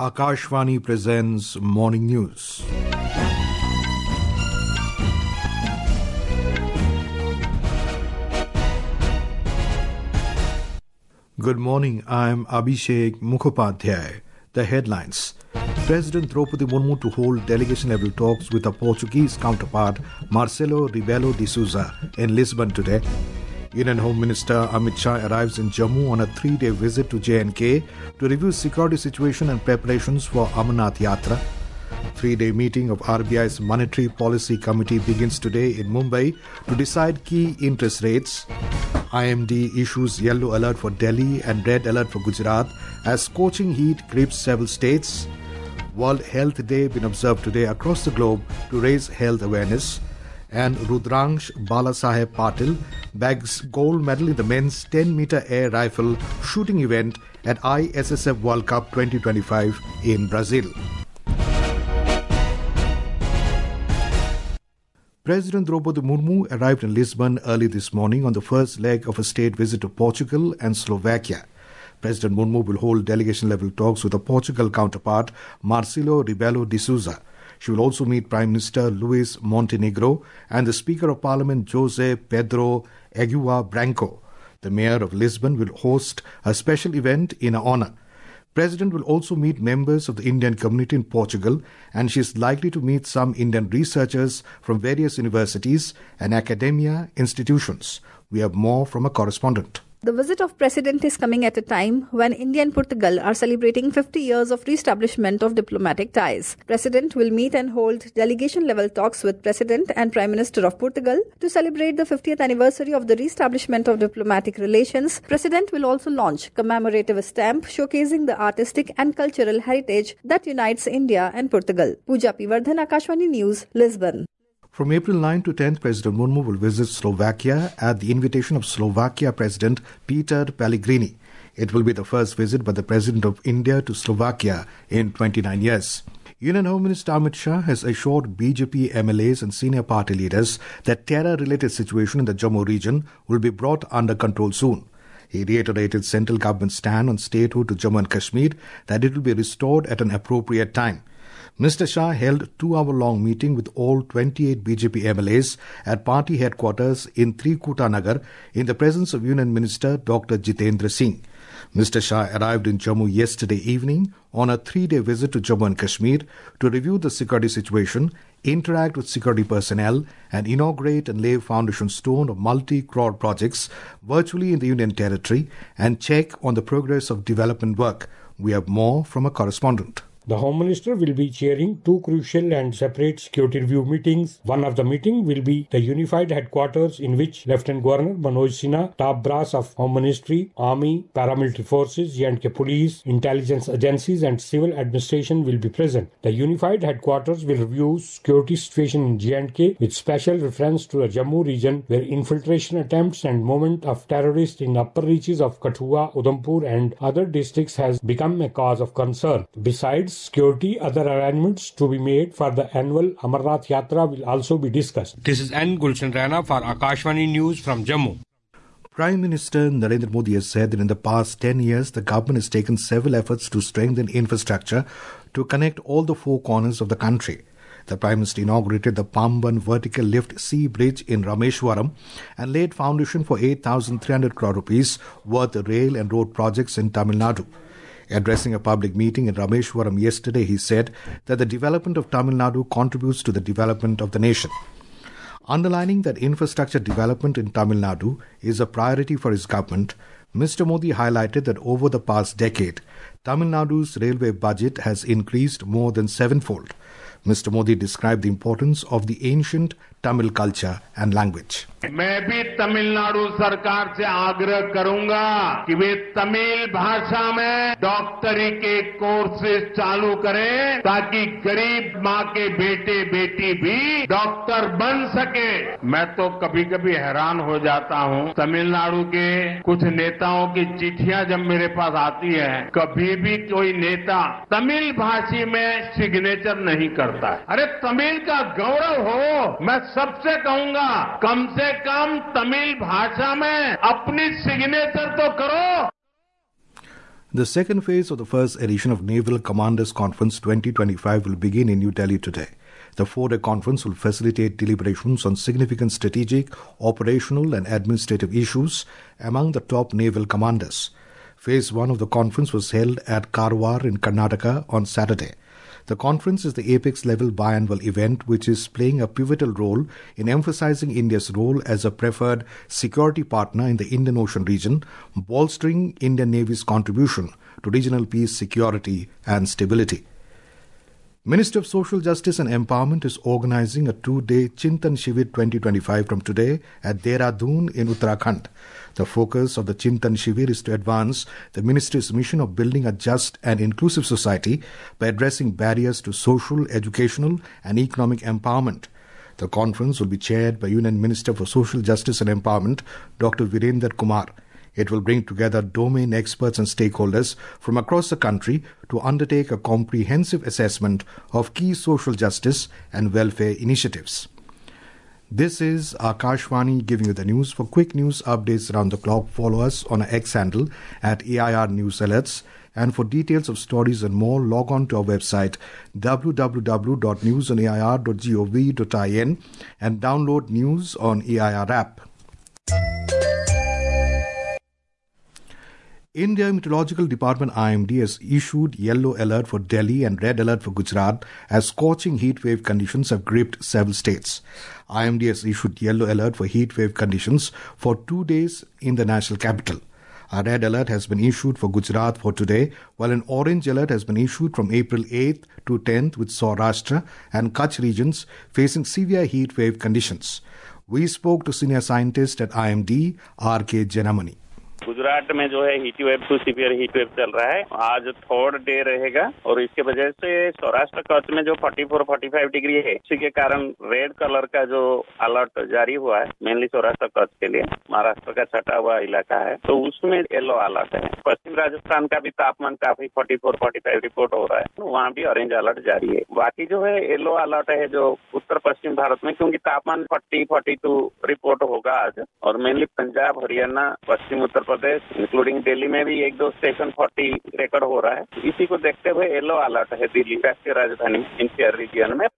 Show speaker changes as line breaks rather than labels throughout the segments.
Akashvani presents Morning News. Good morning, I'm Abhishek Mukhopadhyay. The headlines. President Draupadi Murmu to hold delegation-level talks with her Portuguese counterpart Marcelo Rebelo de Sousa in Lisbon today. Union Home Minister Amit Shah arrives in Jammu on a 3-day visit to J&K to review security situation and preparations for Amarnath Yatra. 3-day meeting of RBI's Monetary Policy Committee begins today in Mumbai to decide key interest rates. IMD issues yellow alert for Delhi and red alert for Gujarat as scorching heat grips several states. World Health Day been observed today across the globe to raise health awareness. And Rudraksh Balasaheb Patil bags gold medal in the men's 10-meter air rifle shooting event at ISSF World Cup 2025 in Brazil. President Draupadi Murmu arrived in Lisbon early this morning on the first leg of a state visit to Portugal and Slovakia. President Murmu will hold delegation-level talks with her Portugal counterpart Marcelo Rebelo de Sousa. She will also meet Prime Minister Luis Montenegro and the Speaker of Parliament Jose Pedro Aguiar Branco. The Mayor of Lisbon will host a special event in her honour. President will also meet members of the Indian community in Portugal, and she is likely to meet some Indian researchers from various universities and academia institutions. We have more from a correspondent.
The visit of President is coming at a time when India and Portugal are celebrating 50 years of re-establishment of diplomatic ties. President will meet and hold delegation-level talks with President and Prime Minister of Portugal to celebrate the 50th anniversary of the re-establishment of diplomatic relations. President will also launch commemorative stamp showcasing the artistic and cultural heritage that unites India and Portugal. Pooja P. Vardhan, Akashvani News, Lisbon.
From April 9 to 10th, President Murmu will visit Slovakia at the invitation of Slovakia President Peter Pellegrini. It will be the first visit by the President of India to Slovakia in 29 years. Union Home Minister Amit Shah has assured BJP MLAs and senior party leaders that terror-related situation in the Jammu region will be brought under control soon. He reiterated central government's stand on statehood to Jammu and Kashmir that it will be restored at an appropriate time. Mr. Shah held a 2-hour-long meeting with all 28 BJP MLAs at party headquarters in Trikuta Nagar in the presence of Union Minister Dr. Jitendra Singh. Mr. Shah arrived in Jammu yesterday evening on a 3-day visit to Jammu and Kashmir to review the security situation, interact with security personnel, and inaugurate and lay foundation stone of multi-crore projects virtually in the Union territory and check on the progress of development work. We have more from a correspondent.
The Home Minister will be chairing 2 crucial and separate security review meetings. One of the meetings will be the unified headquarters in which Lieutenant Governor Manoj Sinha, top brass of Home Ministry, Army, Paramilitary Forces, J&K Police, intelligence agencies and civil administration will be present. The unified headquarters will review security situation in J&K with special reference to the Jammu region where infiltration attempts and movement of terrorists in upper reaches of Kathua, Udhampur and other districts has become a cause of concern. Besides security, other arrangements to be made for the annual Amarnath Yatra will also be discussed. This is N. Gulshan Rana for Akashvani News from Jammu.
Prime Minister Narendra Modi has said that in the past 10 years, the government has taken several efforts to strengthen infrastructure to connect all the 4 corners of the country. The Prime Minister inaugurated the Pamban Vertical Lift Sea Bridge in Rameshwaram and laid foundation for 8,300 crore rupees worth rail and road projects in Tamil Nadu. Addressing a public meeting in Rameshwaram yesterday, he said that the development of Tamil Nadu contributes to the development of the nation. Underlining that infrastructure development in Tamil Nadu is a priority for his government, Mr. Modi highlighted that over the past decade, Tamil Nadu's railway budget has increased more than 7-fold. Mr. Modi described the importance of the ancient Tamil culture and language.
मैं भी तमिलनाडु सरकार से आग्रह करूंगा कि वे तमिल भाषा में डॉक्टरी के कोर्सेज चालू करें ताकि गरीब माँ के बेटे बेटी भी डॉक्टर बन सके। मैं तो कभी कभी हैरान हो जाता हूँ, तमिलनाडु के कुछ नेताओं की चिट्ठियां जब मेरे पास आती है, कभी भी कोई नेता तमिल भाषी में सिग्नेचर नहीं करता है। अरे तमिल का गौरव हो, मैं सबसे कहूंगा कम से कम तमिल भाषा में अपनी सिग्नेचर तो करो।
The second phase of the first edition of Naval Commanders Conference 2025 will begin in New Delhi today. The 4-day conference will facilitate deliberations on significant strategic, operational and administrative issues among the top naval commanders. Phase 1 of the conference was held at Karwar in Karnataka on Saturday. The conference is the apex-level biannual event which is playing a pivotal role in emphasizing India's role as a preferred security partner in the Indian Ocean region, bolstering Indian Navy's contribution to regional peace, security and stability. Ministry of Social Justice and Empowerment is organizing a 2-day Chintan Shivir 2025 from today at Dehradun in Uttarakhand. The focus of the Chintan Shivir is to advance the ministry's mission of building a just and inclusive society by addressing barriers to social, educational and economic empowerment. The conference will be chaired by Union Minister for Social Justice and Empowerment, Dr. Virender Kumar. It will bring together domain experts and stakeholders from across the country to undertake a comprehensive assessment of key social justice and welfare initiatives. This is Akashvani giving you the news. For quick news updates around the clock, follow us on our X handle at AIR News Alerts. And for details of stories and more, log on to our website www.newsonair.gov.in and download News on AIR app. India Meteorological Department IMD has issued yellow alert for Delhi and red alert for Gujarat as scorching heatwave conditions have gripped several states. IMD has issued yellow alert for heatwave conditions for 2 days in the national capital. A red alert has been issued for Gujarat for today, while an orange alert has been issued from April 8th to 10th with Saurashtra and Kutch regions facing severe heatwave conditions. We spoke to senior scientist at IMD, R.K. Janamani.
Gujarat में जो है heat wave to severe heat wave चल रहा है। आज third day रहेगा और इसके वजह से सौराष्ट्र कच्छ में जो 44-45 डिग्री है, इसी के कारण रेड कलर का जो अलर्ट जारी हुआ है मेनली सौराष्ट्र कच्छ के लिए, महाराष्ट्र का छटा हुआ इलाका है, तो उसमें येलो अलर्ट है। पश्चिम राजस्थान का भी तापमान काफी 44-45 रिपोर्ट हो रहा है, तो वहाँ भी ऑरेंज अलर्ट जारी है। बाकी जो है येलो अलर्ट है जो उत्तर पश्चिम भारत में, क्योंकि तापमान 40-42 रिपोर्ट होगा आज, और मेनली पंजाब, हरियाणा, पश्चिम उत्तर प्रदेश इंक्लूडिंग दिल्ली में भी 1-2 स्टेशन 40 रिकॉर्ड हो रहा है। इसी को देखते हुए येलो अलर्ट है दिल्ली राष्ट्रीय राजधानी एनसीआर रीजन में।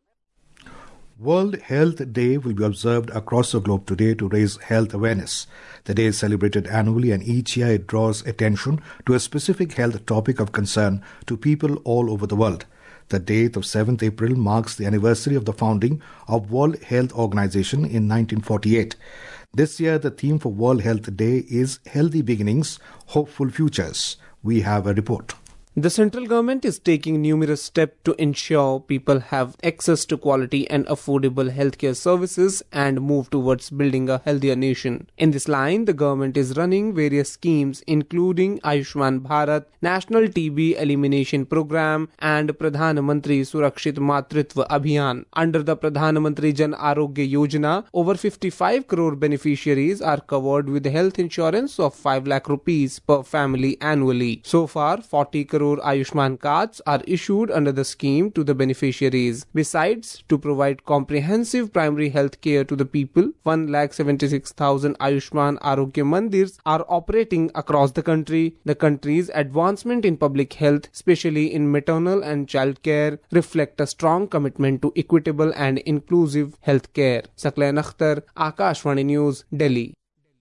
World Health Day will be observed across the globe today to raise health awareness. The day is celebrated annually and each year it draws attention to a specific health topic of concern to people all over the world. The date of 7th April marks the anniversary of the founding of World Health Organization in 1948. This year, the theme for World Health Day is Healthy Beginnings, Hopeful Futures. We have a report.
The central government is taking numerous steps to ensure people have access to quality and affordable healthcare services and move towards building a healthier nation. In this line, the government is running various schemes including Ayushman Bharat, National TB Elimination Program and Pradhan Mantri Surakshit Matritva Abhiyan. Under the Pradhan Mantri Jan Arogya Yojana, over 55 crore beneficiaries are covered with health insurance of 5 lakh rupees per family annually. So far, 40 crore Ayushman cards are issued under the scheme to the beneficiaries. Besides, to provide comprehensive primary health care to the people, 1,76,000 Ayushman Arogya Mandirs are operating across the country. The country's advancement in public health, especially in maternal and child care, reflect a strong commitment to equitable and inclusive health care. Saklayan Akhtar, Akashvani News, Delhi.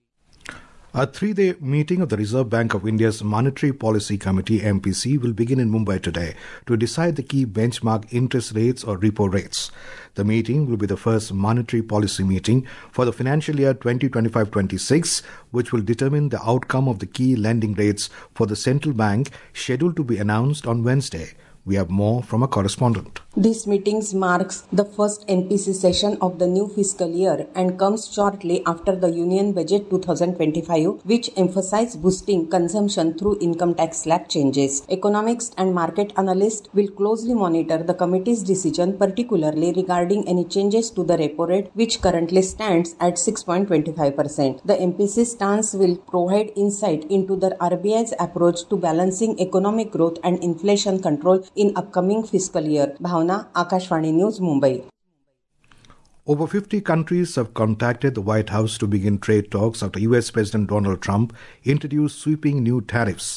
A 3-day meeting of the Reserve Bank of India's Monetary Policy Committee MPC will begin in Mumbai today to decide the key benchmark interest rates or repo rates. The meeting will be the first monetary policy meeting for the financial year 2025-26, which will determine the outcome of the key lending rates for the central bank, scheduled to be announced on Wednesday. We have more from a correspondent.
This meeting marks the first MPC session of the new fiscal year and comes shortly after the Union Budget 2025, which emphasizes boosting consumption through income tax slab changes. Economists and market analysts will closely monitor the committee's decision, particularly regarding any changes to the repo rate, which currently stands at 6.25%. The MPC stance will provide insight into the RBI's approach to balancing economic growth and inflation control in upcoming fiscal year. Bhavna, Akashvani News, Mumbai.
Over 50 countries have contacted the White House to begin trade talks after US President Donald Trump introduced sweeping new tariffs.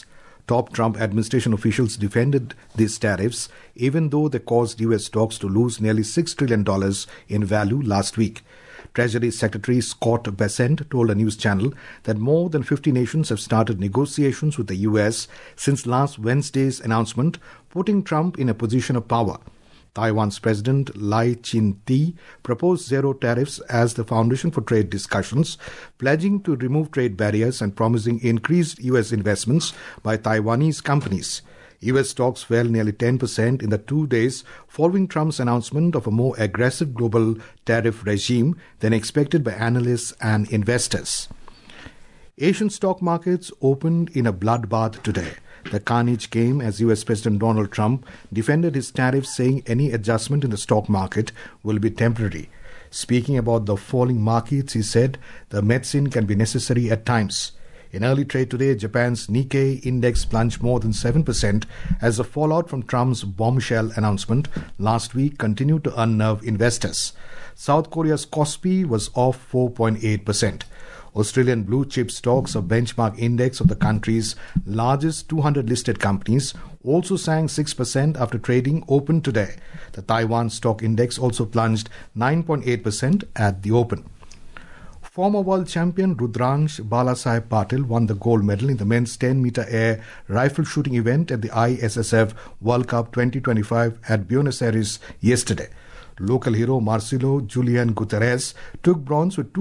Top Trump administration officials defended these tariffs, even though they caused U.S. stocks to lose nearly $6 trillion in value last week. Treasury Secretary Scott Bessent told a news channel that more than 50 nations have started negotiations with the U.S. since last Wednesday's announcement, putting Trump in a position of power. Taiwan's President Lai Ching-te proposed zero tariffs as the foundation for trade discussions, pledging to remove trade barriers and promising increased U.S. investments by Taiwanese companies. U.S. stocks fell nearly 10% in the 2 days following Trump's announcement of a more aggressive global tariff regime than expected by analysts and investors. Asian stock markets opened in a bloodbath today. The carnage came as U.S. President Donald Trump defended his tariffs, saying any adjustment in the stock market will be temporary. Speaking about the falling markets, he said the medicine can be necessary at times. In early trade today, Japan's Nikkei index plunged more than 7% as the fallout from Trump's bombshell announcement last week continued to unnerve investors. South Korea's Kospi was off 4.8%. Australian blue chip stocks, a benchmark index of the country's largest 200 listed companies, also sank 6% after trading opened today. The Taiwan stock index also plunged 9.8% at the open. Former world champion Rudransh Balasaheb Patil won the gold medal in the men's 10-meter air rifle shooting event at the ISSF World Cup 2025 at Buenos Aires yesterday. Local hero Marcelo Julian Guterres took bronze with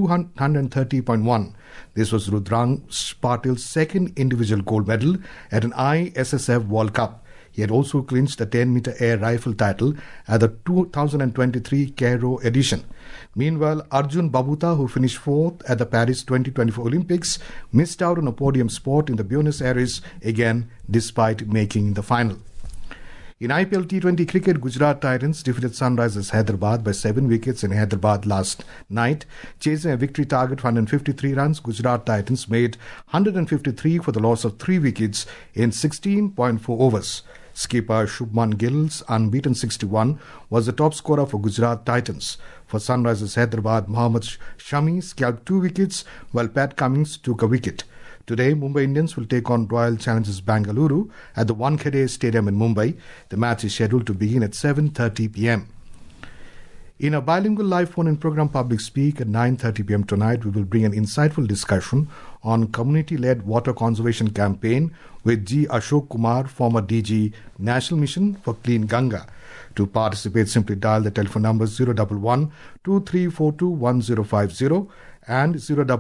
230.1. This was Rudransh Patil's second individual gold medal at an ISSF World Cup. He had also clinched the 10-meter air rifle title at the 2023 Cairo edition. Meanwhile, Arjun Babuta, who finished fourth at the Paris 2024 Olympics, missed out on a podium spot in the Buenos Aires again despite making the final. In IPL T20 cricket, Gujarat Titans defeated Sunrisers Hyderabad by 7 wickets in Hyderabad last night. Chasing a victory target of 153 runs, Gujarat Titans made 153 for the loss of 3 wickets in 16.4 overs. Skipper Shubman Gill's unbeaten 61 was the top scorer for Gujarat Titans. For Sunrisers Hyderabad, Mohammad Shami scalped 2 wickets while Pat Cummins took a wicket. Today, Mumbai Indians will take on Royal Challengers Bangalore at the Wankhede Stadium in Mumbai. The match is scheduled to begin at 7:30 p.m. In a bilingual live phone-in program Public Speak at 9:30 p.m. tonight, we will bring an insightful discussion on community-led water conservation campaign with G. Ashok Kumar, former DG, National Mission for Clean Ganga. To participate, simply dial the telephone numbers 011-2342-1050 and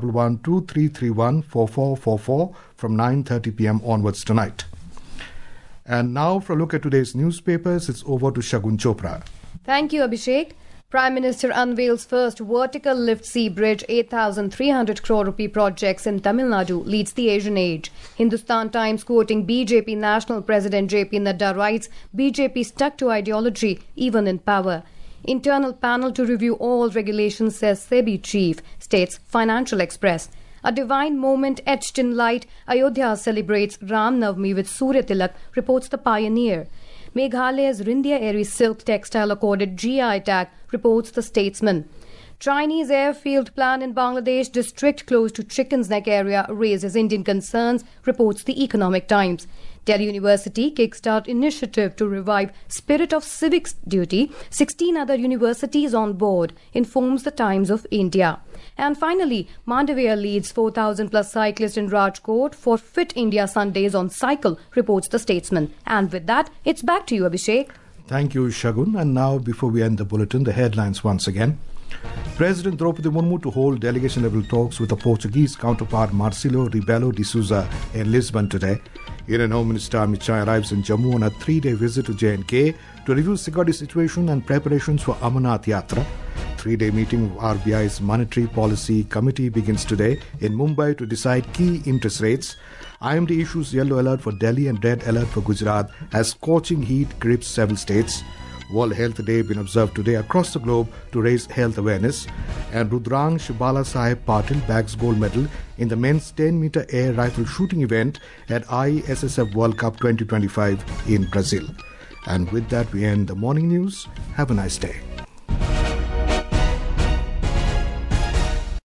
011-2331-4444 from 9:30 p.m. onwards tonight. And now for a look at today's newspapers, it's over to Shagun Chopra.
Thank you, Abhishek. Prime Minister unveils first vertical lift sea bridge 8,300 crore rupee projects in Tamil Nadu, leads the Asian Age. Hindustan Times quoting BJP National President JP Nadda writes, BJP stuck to ideology even in power. Internal panel to review all regulations, says SEBI chief, states Financial Express. A divine moment etched in light, Ayodhya celebrates Ram Navami with Surya Tilak, reports The Pioneer. Meghalaya's Rindia Airy silk textile accorded GI tag, reports The Statesman. Chinese airfield plan in Bangladesh district close to Chicken's Neck area raises Indian concerns, reports The Economic Times. Delhi University kickstart initiative to revive spirit of civics duty. 16 other universities on board, informs the Times of India. And finally, Mandavia leads 4,000 plus cyclists in Rajkot for Fit India Sundays on cycle, reports The Statesman. And with that, it's back to you, Abhishek.
Thank you, Shagun. And now, before we end the bulletin, the headlines once again. President Draupadi Murmu to hold delegation-level talks with the Portuguese counterpart Marcelo Rebelo de Sousa in Lisbon today. Indian Home Minister Amit Shah arrives in Jammu on a 3-day visit to J&K to review security situation and preparations for Amarnath Yatra. 3-day meeting of RBI's Monetary Policy Committee begins today in Mumbai to decide key interest rates. IMD issues yellow alert for Delhi and red alert for Gujarat as scorching heat grips several states. World Health Day been observed today across the globe to raise health awareness. And Rudransh Balasaheb Patil bags gold medal in the men's 10-meter air rifle shooting event at ISSF World Cup 2025 in Brazil. And with that, we end the morning news. Have a nice day.